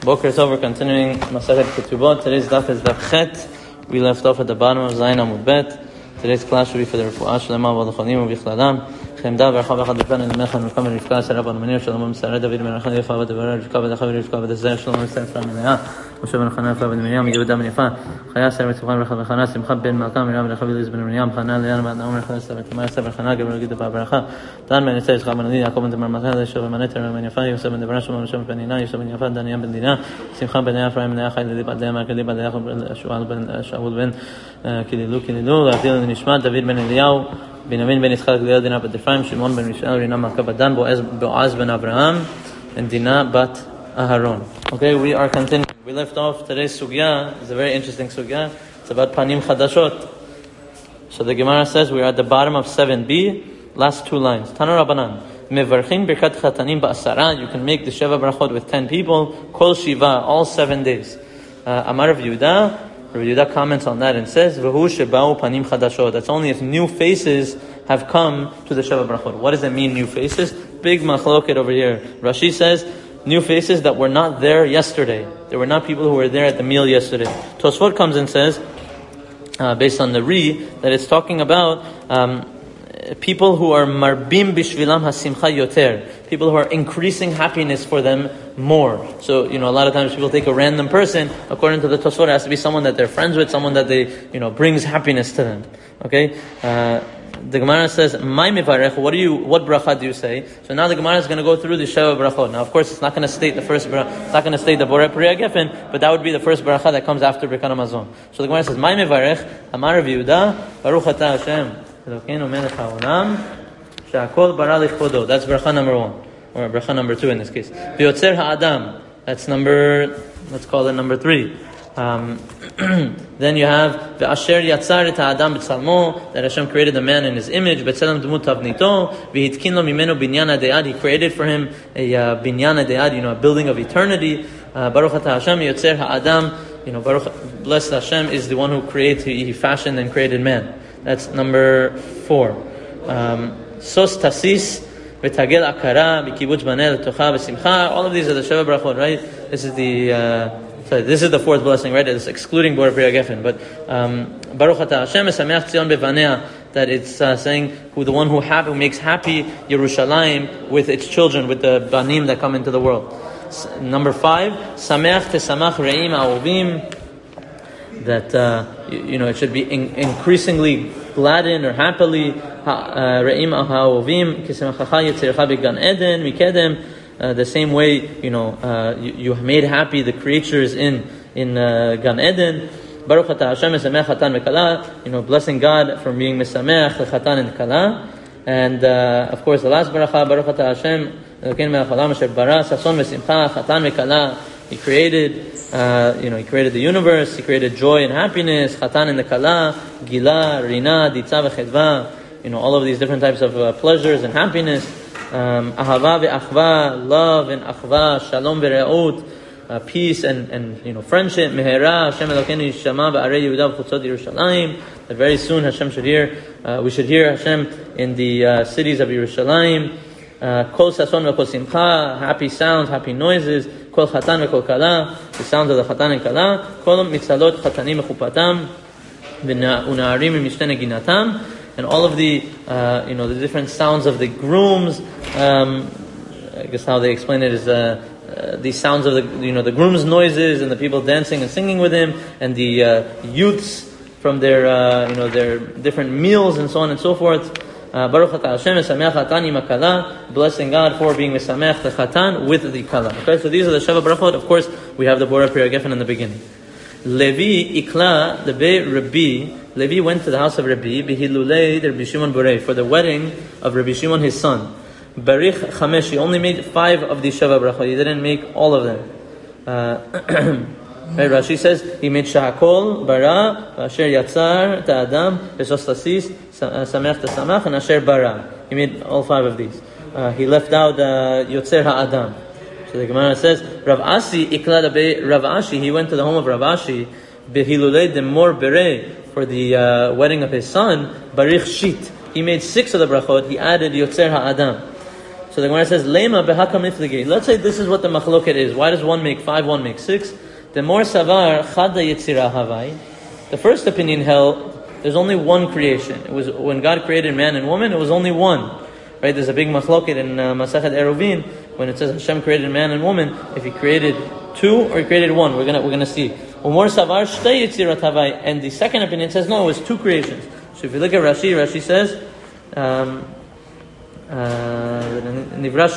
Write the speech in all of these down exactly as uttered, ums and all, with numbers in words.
Boker Tov, we're continuing Masechet Ketubot. Today's daf is daf Chet. We left off at the bottom of Zayin Amud Bet. Today's class will be for the Refuah Shlema v'Lachonim u'Bichlalam. Chemda v'Archav Echad B'Kan Elmecha Nukam Rivka Sarah Bar Manir Shalom Sarah David Ben Rachel Yefa V'Devar Rivka V'Dachav Rivka V'Dezer Shalom Sarah Sarah Menaya Moshe Ben Chana Yefa Ben Miriam Yehuda Ben Yefa Chaya Sarah Mitzvah Rachel V'Chana Simcha Ben Malkam Miriam V'Dachav Eliz Ben Miriam Chana Le'an Ba'ad Naum Rachel Sarah Tamar Sarah Chana Gabriel Gid Ba'Baracha Dan Ben Yitzay Yitzchak Ben Adi Yaakov Ben Tamar Malkam Yosef Ben Maneter Ben Yefa Yosef Ben Devar Shalom Yosef Ben Nina Yosef Ben Yefa Daniel Ben Dina Simcha Ben Ephraim Ben Achai Lili Ba'ad Yamar Kili Ba'ad Yaakov Ben Shual Ben Shaul Ben Kililu Kililu L'Adil Ben Nishmat David Ben Eliyahu Binyamin ben Yitzchak Leah Dina bat Ephraim, Shimon ben Rishal, Rina Malka bat Dan, Boaz ben Abraham, and Dina bat Aharon. Okay, we are continuing. We left off today's sugya. It's a very interesting sugya. It's about panim chadashot. So the Gemara says we are at the bottom of seven b, last two lines. Tana Rabbanan, mevarchin birkat chatanim ba'asara. You can make the sheva brachot with ten people. Kol shiva, all seven days. Uh, Amar Rav Yehuda. Rav Yehuda comments on that and says, "V'hu sheba'u panim chadashot." That's only if new faces have come to the Sheva Brachot. What does it mean, new faces? Big machloket over here. Rashi says, new faces that were not there yesterday. There were not people who were there at the meal yesterday. Tosfot comes and says, uh, based on the Ri, that it's talking about um, people who are marbim bishvilam hasimcha yoter. People who are increasing happiness for them more. So, you know, a lot of times people take a random person. According to the Tosfot, it has to be someone that they're friends with, someone that they, you know, brings happiness to them. Okay? Uh, the Gemara says, "My mivarech." What do you? What bracha do you say? So now the Gemara is going to go through the Sheva brachot. Now, of course, it's not going to state the first. Bra- it's not going to state the Borei Priya Gefen, but that would be the first bracha that comes after Birkat Hamazon. So the Gemara says, "My mivarech." Amar Rav Yehuda, Baruch Atah Hashem, Elokeinu Melech Haolam, She'akol bara lichvodo. That's bracha number one, or bracha number two in this case. V'yotzer ha'adam. That's number. Let's call it number three. Um, then you have Ve'asher yatzar et ha'adam b'tzalmo, that Hashem created the man in His image. B'tzelem dmut tavnito, v'hitkin lo mimenu binyan ha'de'ad. He created for him a uh, binyan ha'de'ad, you know, a building of eternity. Uh, Baruch atah Hashem yotzer ha'adam. You know, Baruch, blessed Hashem is the one who creates. He, he fashioned and created man. That's number four. Um, Sos tasis v'tagel akara b'kibbutz banei l'tocha v'simcha. All of these are the Sheva brachot, right? This is the. Uh, So this is the fourth blessing, right? It's excluding Borei Priya Gefen. But um, Baruch Atah Hashem esameach Tzion bevanea, that it's uh, saying who the one who, happy, who makes happy Yerushalayim with its children, with the banim that come into the world. S- number five, sameach tesamach re'im ha'ovim, that uh, you, you know it should be in, increasingly gladden or happily re'im ha'ovim kisemachacha yetzirecha began eden mikedem. Uh, the same way, you know, uh, you, you made happy the creatures in in uh, Gan Eden. Baruch atah Hashem mesamech chatan v'kala. You know, blessing God for being mesamech the chatan and kala. And uh, of course, the last baracha, Baruch atah Hashem Elokeinu melech haolam asher bara sason v'simcha chatan v'kala. He created, uh, you know, He created the universe. He created joy and happiness. Chatan and the kala, gila, rina, ditza v'chedva. You know, all of these different types of uh, pleasures and happiness. Um, ahava ve'achva, love and achva, shalom ve're'ut, uh, peace and, and you know friendship. Mehera Hashem Elokeinu yishama ba'arei Yehuda v'chutzot Yerushalayim. That very soon Hashem should hear. Uh, we should hear Hashem in the uh, cities of Yerushalayim. Kol sason ve'kol simcha, happy sounds, happy noises. Kol chatan ve'kol kala, the sounds of the chatan and kala. Kol mitzalot chatanim mechupatam, v'na'arim mishteh neginatam. And all of the, uh, you know, the different sounds of the grooms. Um, I guess how they explain it is uh, uh, the sounds of the, you know, the grooms' noises and the people dancing and singing with him, and the uh, youths from their, uh, you know, their different meals and so on and so forth. Baruch atah Hashem mesamech chatan im hakala, blessing God for being mesamech the chatan with the kala. Okay, so these are the Sheva brachot. Of course, we have the Borei Priya Gefen in the beginning. Levi ikla, the Be Rabbi, Levi went to the house of Rabbi, Bihilulei, the Rabbi Shimon Borei, for the wedding of Rabbi Shimon, his son. Barich Chamesh, he only made five of these Sheva brachot, he didn't make all of them. Uh, right, Rashi says, he made Shahakol, Bara, Asher Yatzar, Ta'adam, Besos Tasis, Sameach Tasamach, and Asher Bara. He made all five of these. Uh, he left out uh, Yotzer Ha'adam. So the Gemara says, Rav Asi iklad be Rav Ashi. He went to the home of Rav Ashi, behilulei demor berei, for the uh, wedding of his son. Barich shit. He made six of the brachot. He added Yotzer Ha'adam. So the Gemara says, Lema behakam nifligi. Let's say this is what the machloket is. Why does one make five, one make six? The more savar chada yitzira havai. The first opinion held there's only one creation. It was when God created man and woman. It was only one. Right? There's a big machloket in uh, Masachet Eruvin when it says Hashem created man and woman. If He created two or He created one, we're gonna we're gonna see. Umor savar shtei yitzirat havai. And the second opinion says no, it was two creations. So if you look at Rashi, Rashi says. Um, It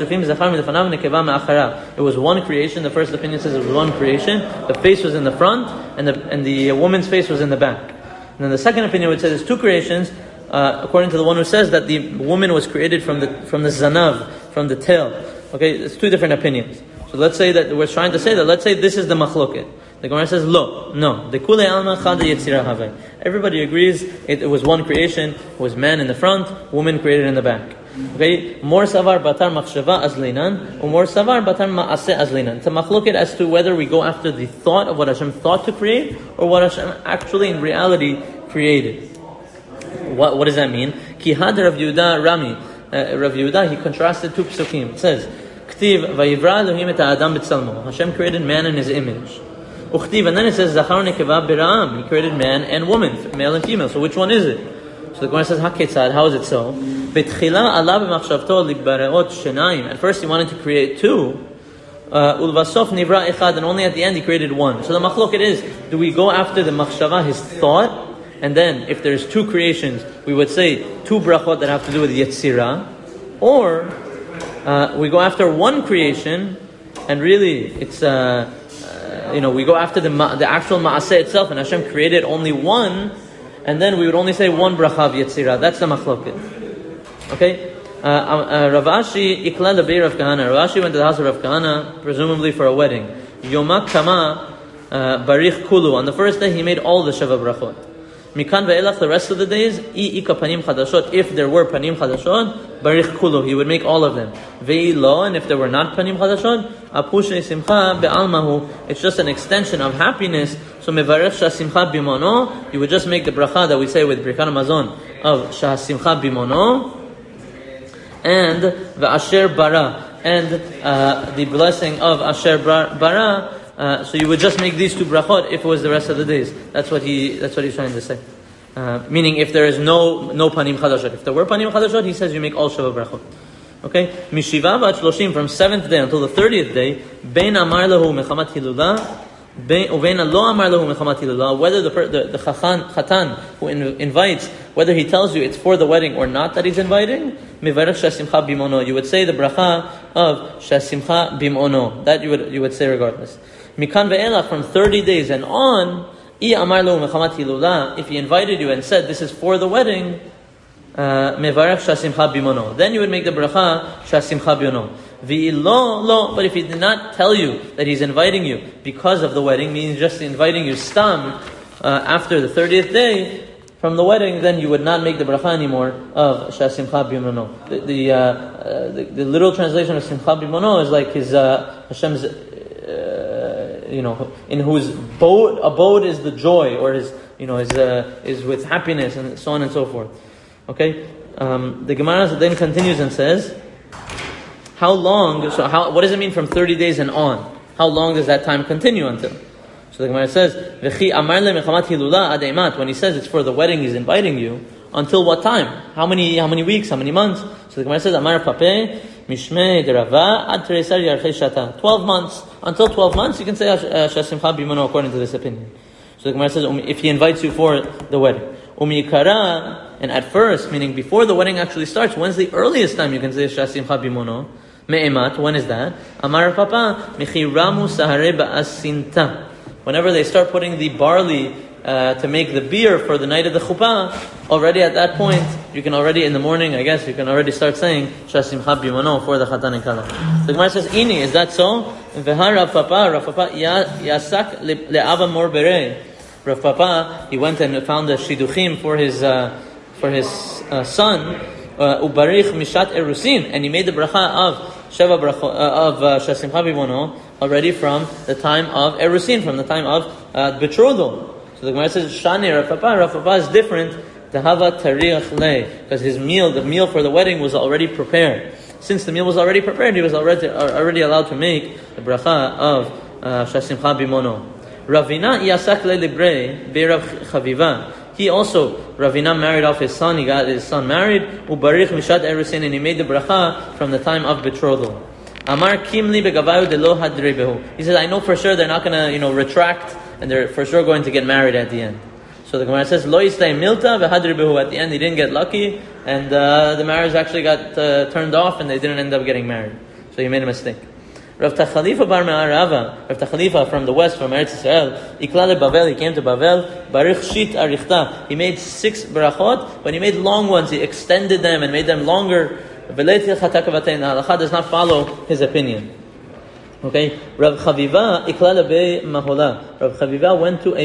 was one creation. The first opinion says it was one creation. The face was in the front, and the and the woman's face was in the back. And then the second opinion would say there's two creations, uh, according to the one who says that the woman was created from the from the zanav, from the tail. Okay, it's two different opinions. So let's say that we're trying to say that. Let's say this is the machloket. The Gemara says, "Lo, no." The kule alma chada yetzira havei. Everybody agrees it, it was one creation. It was man in the front, woman created in the back. Okay, more savar batar machshava azlinan, or more savar batar maaseh azlinan. It's a machloket as to whether we go after the thought of what Hashem thought to create, or what Hashem actually in reality created. What what does that mean? Ki had Rav Yehuda Rami, uh, Rav Yehuda, he contrasted two psukim. It says, "Ktiv vayivra Elohim et ha'adam b'tzalmo." Hashem created man in His image. Uchtiv, and then it says, "Zachar nekeva b'ra'am." He created man and woman, male and female. So which one is it? So the Gemara says, "Haketzad." How is it so? At first he wanted to create two, ulvasof nivra echad, and only at the end he created one. So the machloket is: do we go after the machshava, his thought, and then if there's two creations, we would say two brachot that have to do with yetzira, or uh, we go after one creation, and really it's uh, uh, you know we go after the ma- the actual maaseh itself, and Hashem created only one. And then we would only say one bracha of Yetzirah. That's the machloket. Okay? Uh, uh, Rav Ashi ikla lebei Rav Kahana. Rav Ashi went to the house of Rav Kahana, presumably for a wedding. Yomak kama barich kulu. On the first day, he made all the Sheva brachot. Mikan ve'elach, the rest of the days, I ika panim chadashot. If there were panim chadashot, barich kulu. He would make all of them. Ve'i lo, and if there were not panim chadashot, apushe simcha be'almahu. It's just an extension of happiness. So mevarech shasimcha bimono. You would just make the bracha that we say with Birkat Hamazon of shasimcha bimono. And ve'asher bara. And uh, the blessing of asher bara. Uh, so you would just make these two brachot if it was the rest of the days. That's what he. That's what he's trying to say. Uh, meaning, if there is no no panim chadashot, if there were panim chadashot, he says you make all sheva brachot. Okay, mishiva vat shloshim, from seventh day until the thirtieth day, bein amar lahu mechamat hilula, bein lo amar lahu mechamat hilula. Whether the the, the chachan, chatan who in, invites, whether he tells you it's for the wedding or not that he's inviting, mivarech shasimcha bimono. You would say the bracha of shasimcha bimono. That you would you would say regardless. Mikan ve'elach, from thirty days and on, I amar lo mechamat hilula, if he invited you and said this is for the wedding, mevarech shasimcha bimono, then you would make the bracha shasimcha bimono. Ve'ilo lo, but if he did not tell you that he's inviting you because of the wedding, meaning just inviting you stam uh, after the thirtieth day from the wedding, then you would not make the bracha anymore of shasimcha bimono. The the, uh, uh, the the literal translation of simcha bimono is like his uh, Hashem's. You know, in whose abode, abode is the joy, or his, you know, is uh, is with happiness, and so on and so forth. Okay, um, the Gemara then continues and says, how long? So, how? What does it mean from thirty days and on? How long does that time continue until? So the Gemara says, "V'chi amar le mechamat hilula ad eimat." When he says it's for the wedding, he's inviting you. Until what time? How many? How many weeks? How many months? So the Gemara says, "Amar papeh mishmei derava ad teresar yarchei shata." Twelve months. Until twelve months, you can say shasimcha bimono according to this opinion. So the Gemara says, if he invites you for the wedding, umikara, and at first, meaning before the wedding actually starts, when's the earliest time you can say shasimcha bimono? Me'emat. When is that? Amar papa michiramu sahare ba'asinta. Whenever they start putting the barley uh, to make the beer for the night of the chuppah, already at that point, you can already, in the morning, I guess, you can already start saying shasimcha bimono for the chatan and kala. The Gemara says, Ini, is that so? V'ha Rav Papa, Rav Papa yasak le'ava mor berei. Rav Papa, he went and found a shiduchim for his uh, for his uh, son, ubarich mishat erusin, and he made the bracha of sheva bracha uh, of uh, shasimcha bimono already from the time of erusin, from the time of uh, betrothal. So the Gemara says, Shani Rav Papa, Rav Papa is different. The hava tariach le, because his meal, the meal for the wedding was already prepared. since the meal was already prepared, he was already already allowed to make the bracha of Shasimcha Bimono. Ravina Yasak Lelibre Be'Rav Chaviva. He also, Ravina married off his son, he got his son married, Ubarich Mishad Erusin, and he made the bracha from the time of betrothal. Amar Kimli Begavayu Delo Hadrebehu. He says, I know for sure they're not going to, you know, retract, and they're for sure going to get married at the end. So the Gemara says, Lo Yistay Milta V'Hadrebehu. At the end, he didn't get lucky, and uh, the marriage actually got uh, turned off, and they didn't end up getting married. So he made a mistake. Rav Tachalifa Bar Me'arava, Rav Tachalifa from the west, from Eretz Yisrael, Iklal Bavel, he came to Bavel, Barich Shit Arichta. He made six brachot, but he made long ones. He extended them and made them longer. V'leiti Chatakavatei. The halacha does not follow his opinion. Okay, Rav Chaviva Iklal Be Mahola. Rav Chaviva went to a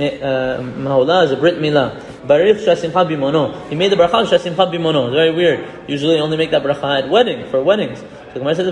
uh, Mahola as a Brit Milah. Barich Shasimcha Bimono. He made the bracha of Shasimcha Bimono. It's very weird. Usually only make that bracha at wedding, for weddings. So the Gemara says,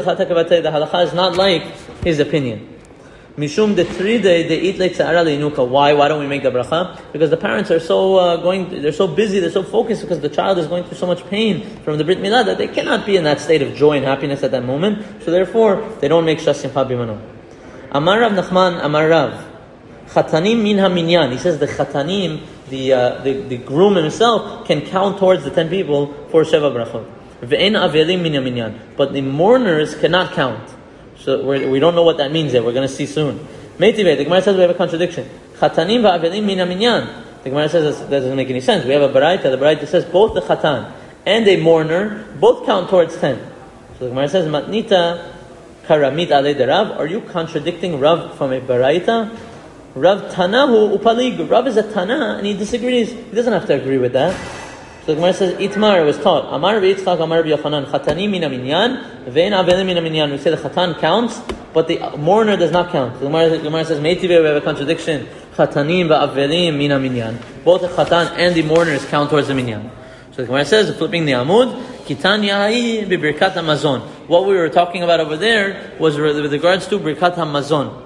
the halacha is not like his opinion. Mishum de three day they eat like sa'ara leinuka. Why? Why don't we make the bracha? Because the parents are so uh, going, they're so busy, they're so focused because the child is going through so much pain from the Brit Milah that they cannot be in that state of joy and happiness at that moment. So therefore, they don't make Shasimcha Bimono. Amar Rav Nachman, Amar Rav. Chatanim min ha-minyan. He says the chatanim, the, uh, the the groom himself, can count towards the ten people for Sheva Brachot. Ve'en avelim min ha-minyan. But the mourners cannot count. So we're, we don't know what that means yet. We're going to see soon. Meitive, the Gemara says we have a contradiction. Chatanim va'avelim min ha-minyan. The Gemara says that doesn't make any sense. We have a baraita. The baraita says both the chatan and a mourner both count towards ten. So the Gemara says, Matnita karamit alei de Rav. Are you contradicting Rav from a baraita? Rav Tanahu upalig. Rav is a Tana and he disagrees. He doesn't have to agree with that. So the Gemara says, Itmar was taught. Amar v'Yitzchak, Amar v'Yochanan. Chatanim min ha-minyan, ve'en avelim min ha-minyan. We say the chatan counts, but the mourner does not count. The Gemara, the Gemara says, Meitive, we have a contradiction. Chatanim va'avelim min ha-minyan. Both the chatan and the mourners count towards the minyan. So the Gemara says, flipping the Amud, Kitan Yahi b'Birkat HaMazon. What we were talking about over there was with regards to Birkat HaMazon,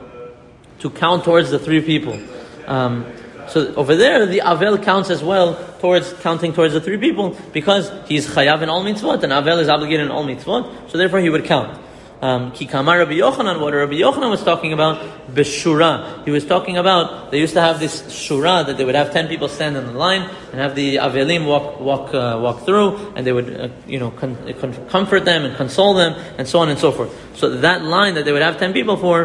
to count towards the three people. Um, so over there, the Avel counts as well towards counting towards the three people because he's chayav in all mitzvot and Avel is obligated in all mitzvot. So therefore, he would count. Um, Ki kamar Rabbi Yochanan, what Rabbi Yochanan was talking about, b'shura. He was talking about, they used to have this shura that they would have ten people stand in the line and have the Avelim walk walk uh, walk through, and they would uh, you know con- con- comfort them and console them and so on and so forth. So that line that they would have ten people for,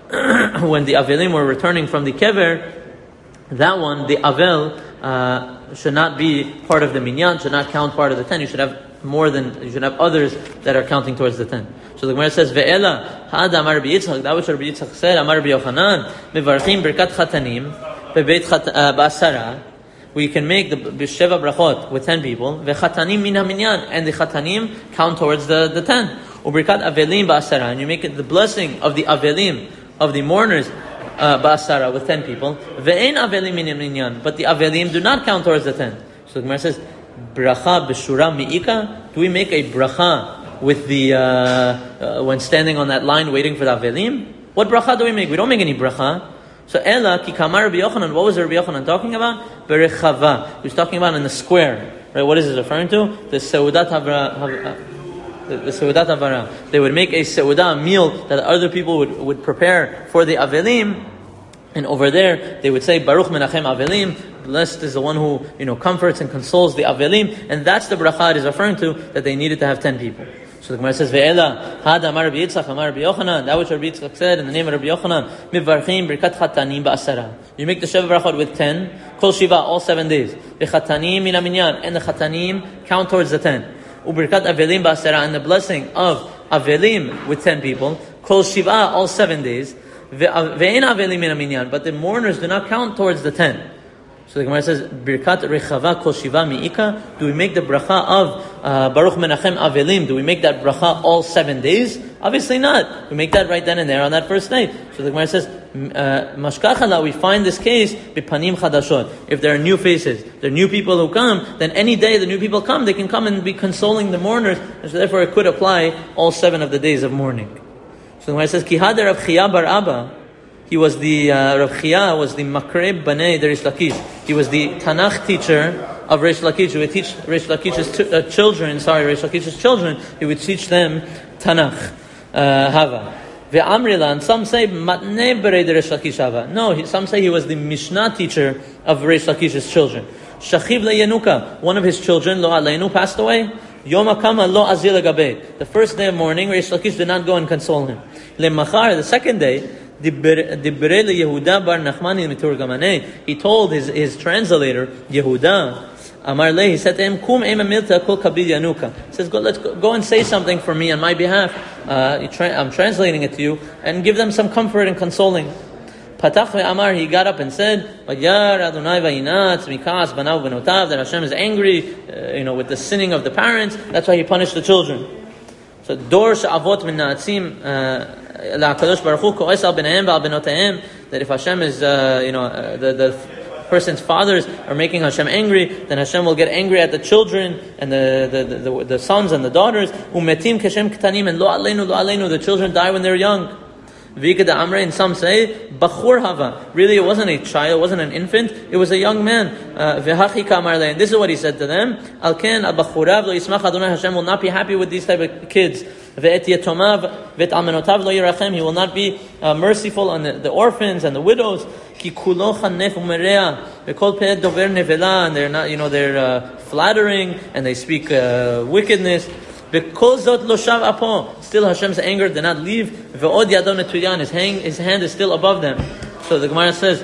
when the Avelim were returning from the kever, that one, the Avel, uh, should not be part of the minyan, should not count part of the ten. You should have more than, you should have others that are counting towards the ten. So the Gemara says, Ve'ela, ha'ad amar Rabbi Yitzchak, that which Rabbi Yitzchak said, amar Rabbi Yochanan, mevarchim birkat chatanim, bebeit ba'asara, we can make the b'sheva brachot with ten people, ve'chatanim min ha-minyan, and the chatanim count towards the, the ten. U'birkat avelim ba'asara, and you make it the blessing of the avelim, of the mourners, Uh, Ba'asara with ten people. Ve'en avelim min minyan, but the avelim do not count towards the ten. So the Gemara says, bracha b'shura mi'ika. Do we make a bracha with the uh, uh, when standing on that line waiting for the avelim? What bracha do we make? We don't make any bracha. So Ela ki kamar Rabbi Yochanan. What was Rabbi Yochanan talking about? Berechava. He was talking about in the square. Right? What is it referring to? The seudat havra. havra The, the Seudat Avara. They would make a Seudah, a meal that other people would, would prepare for the Avelim. And over there, they would say, Baruch Menachem Avelim. Blessed is the one who, you know, comforts and consoles the Avelim. And that's the bracha it is referring to, that they needed to have ten people. So the Gemara says, Ve'ela, Hada Amar Rabbi Yitzchak, Amar Rabbi Yochanan. That which Rabbi Yitzchak said in the name of Rabbi Yochanan, Mivarchim Birkat Chatanim Ba'asara. You make the Sheva Brachot with ten, Kol Shiva, all seven days. V'chatanim min ha-minyan. And the Chatanim count towards the ten. Ubirkat Avelim Ba'asara, and the blessing of Avelim with ten people. Kol Shiva, all seven days. Ve'en Avelim min ha-minyan, but the mourners do not count towards the ten. So the Gemara says, Birkat Rechava Kol Shiva mi'ika. Do we make the bracha of uh, Baruch Menachem Avelim? Do we make that bracha all seven days? Obviously not. We make that right then and there on that first night. So the Gemara says, Mashkachala, we find this case bipanim chadashot. If there are new faces, there are new people who come, then any day the new people come, they can come and be consoling the mourners, and so therefore it could apply all seven of the days of mourning. So the Gemara says, Ki hadar Rav Chiya bar Abba. He was the, uh, Rav Chia was the Makreb Banei de Rish Lakish. He was the Tanakh teacher of Rish Lakish. He would teach Rish Lakish's t- uh, children, sorry, Rish Lakish's children, he would teach them Tanakh, uh, Hava. Ve'amrilan, some say Matnei Berei de Rish Lakish Hava. No, he, some say he was the Mishnah teacher of Rish Lakish's children. Shachiv le'yenuka, one of his children, Lo Aleinu, passed away. Yom HaKama Lo Azil Gabe. The first day of mourning, Rish Lakish did not go and console him. Le'machar, the second day, he told his, his translator, Yehuda, Amar Le, he said to him, Kum ema milta kol kabil yanuka. He says, go, let's go, go and say something for me on my behalf. Uh, tra- I'm translating it to you, and give them some comfort and consoling. Patach ve'amar, he got up and said, Vayar Adonai vayinatz mikas banav benotav, that Hashem is angry, uh, you know, with the sinning of the parents. That's why he punished the children. So, dor she'avot min na'atzim, LaKadosh Baruch Hu ko'es al b'neihem v'al benotehem, that if Hashem is, uh, you know, uh, the, the person's fathers are making Hashem angry, then Hashem will get angry at the children and the the, the, the, the sons and the daughters. Umetim keshem ketanim, and lo aleinu, lo aleinu, the children die when they're young. V'ikad amre, and some say, bachur hava. Really, it wasn't a child, it wasn't an infant, it was a young man. V'hachi kamar le, and this is what he said to them, al ken al bachurav lo yismach Adonai, Hashem will not be happy with these type of kids. Ve'et yetomav ve'et almenotav lo yirachem, he will not be uh, merciful on the, the orphans and the widows. Ki kulo chanef umerea ve'kol pe'et dover nevela, and they're not, you know, they're uh, flattering and they speak uh, wickedness. Ve'kol zot lo shav apo, still Hashem's anger did not leave. Ve'od yado netuyan, his hand, his hand is still above them. So the Gemara says,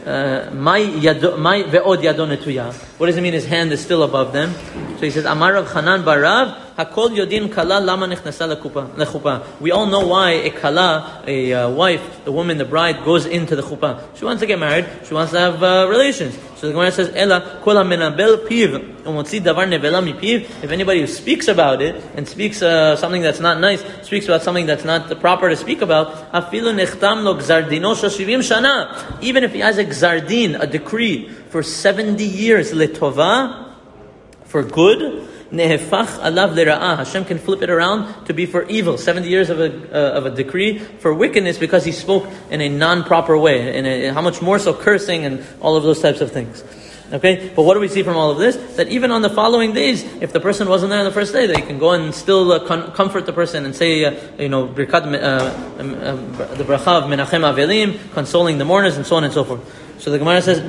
my yado, my ve'od yado netuya. What does it mean? His hand is still above them. So he says, Amar Rav Chanan barav, hakol yodin kala lama nechnasa lechupa. We all know why a kala, a uh, wife, the woman, the bride, goes into the chuppah. She wants to get married. She wants to have uh, relations. So the Gemara says, Ela kol hamenabel piv umotzi davar nevela mipiv. If anybody who speaks about it and speaks uh, something that's not nice, speaks about something that's not proper to speak about, afilu nechtam lo gzardino shivim shana. Even if he has a gzardin, a decree for seventy years, letova, for good, nehefach alav lera'ah. Hashem can flip it around to be for evil. Seventy years of a uh, of a decree for wickedness because he spoke in a non-proper way. In a, how much more so cursing and all of those types of things. Okay, but what do we see from all of this? That even on the following days, if the person wasn't there on the first day, they can go and still uh, con- comfort the person and say, uh, you know, birkat, uh, um, uh, the bracha of menachem avelim, consoling the mourners, and so on and so forth. So the Gemara says,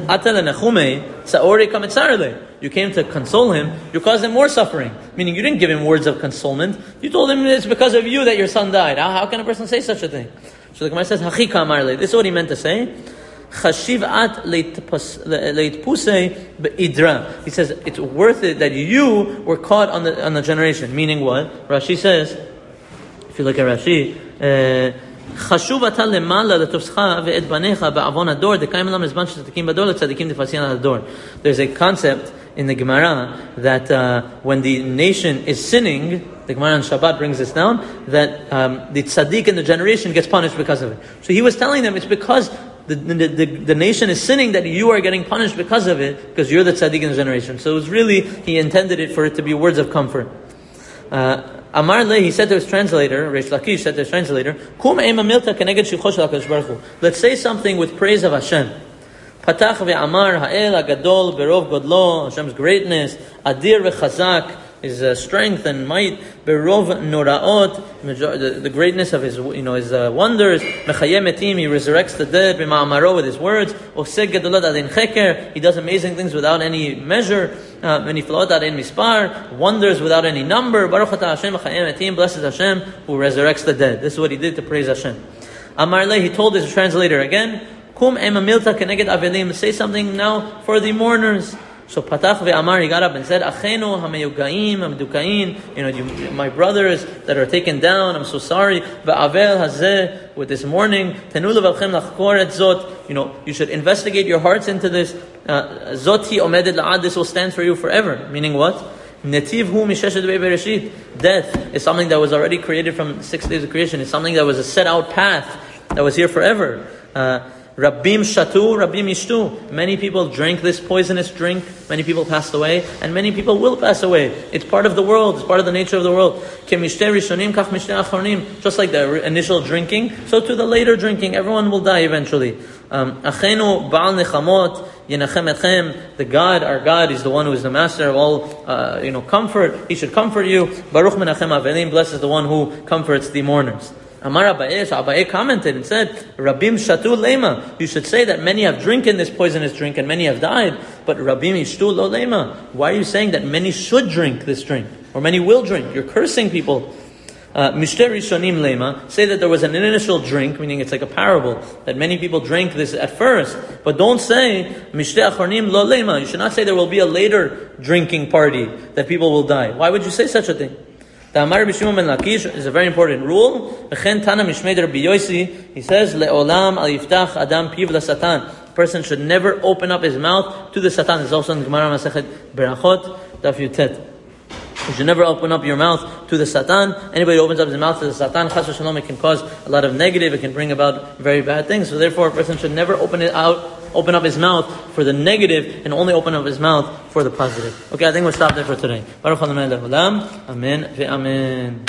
you came to console him, you caused him more suffering. Meaning you didn't give him words of consolement. You told him it's because of you that your son died. How, how can a person say such a thing? So the Gemara says, this is what he meant to say. He says, it's worth it that you were caught on the on the generation. Meaning what? Rashi says, if you look at Rashi, uh, there's a concept in the Gemara that uh, when the nation is sinning, the Gemara on Shabbat brings this down, that um, the tzaddik in the generation gets punished because of it. So he was telling them it's because the, the, the, the nation is sinning that you are getting punished because of it, because you're the tzaddik in the generation. So it was really, he intended it for it to be words of comfort. Uh, Amar Le, he said to his translator, Reish Lakish said to his translator, Kum ema milta keneged shivcho shel HaKadosh Baruch Hu. Let's say something with praise of Hashem. Patach ve'amar ha'el ha'gadol berov godlo, Hashem's greatness, adir ve'chazak, his uh, strength and might, berov noraot, the, the greatness of his, you know, his uh, wonders, mechayeh metim, he resurrects the dead, b'ma'amaro, with his words, oseg gedolot adin cheker, he does amazing things without any measure, meniflaot adin mispar, wonders without any number, baruch atah Hashem, mechayeh metim, blessed Hashem, who resurrects the dead. This is what he did to praise Hashem. Amar Le, he told his translator again, kum ema milta keneged avelim, say something now for the mourners. So Patach ve'amar, he got up and said, Achenu hameyugaim hamdukain, you know, you, my brothers that are taken down, I'm so sorry. Ve'avel hazeh, with this mourning, tenu levavchem lachkor et zot, you know, you should investigate your hearts into this. Zoti omedet la'ad, this will stand for you forever. Meaning what? Netiv hu misheshet be'bereshit. Death is something that was already created from six days of creation. It's something that was a set out path that was here forever. Uh, Rabbim shatu, Rabbim ishtu. Many people drank this poisonous drink. Many people passed away, and many people will pass away. It's part of the world. It's part of the nature of the world. Just like the initial drinking, so to the later drinking, everyone will die eventually. Achenu ba'al nechamot yenachem etchem. The God, our God, is the one who is the master of all, uh, you know, comfort. He should comfort you. Baruch menachem avelim. Blessed is the one who comforts the mourners. Amar Abaye, so Abaye commented and said, Rabbim shatu lema. You should say that many have drinking this poisonous drink and many have died. But Rabbim ishtu lo lema. Why are you saying that many should drink this drink? Or many will drink? You're cursing people. Mishter Rishonim lema. Say that there was an initial drink, meaning it's like a parable, that many people drank this at first. But don't say, Mishter Achronim lo lema. You should not say there will be a later drinking party that people will die. Why would you say such a thing? The Amar B'Shimon ben Lakish is a very important rule. He says, Le'olam al yiftach adam piv l'satan. A person should never open up his mouth to the Satan. It's also in the Gemara Masechet Berachot, Daf Yutet. You should never open up your mouth to the Satan. Anybody who opens up his mouth to the Satan, chas v'shalom, it can cause a lot of negative. It can bring about very bad things. So therefore, a person should never open it out, open up his mouth for the negative, and only open up his mouth for the positive. Okay, I think we'll stop there for today. Baruch Adonai le'olam. Amen ve'amen.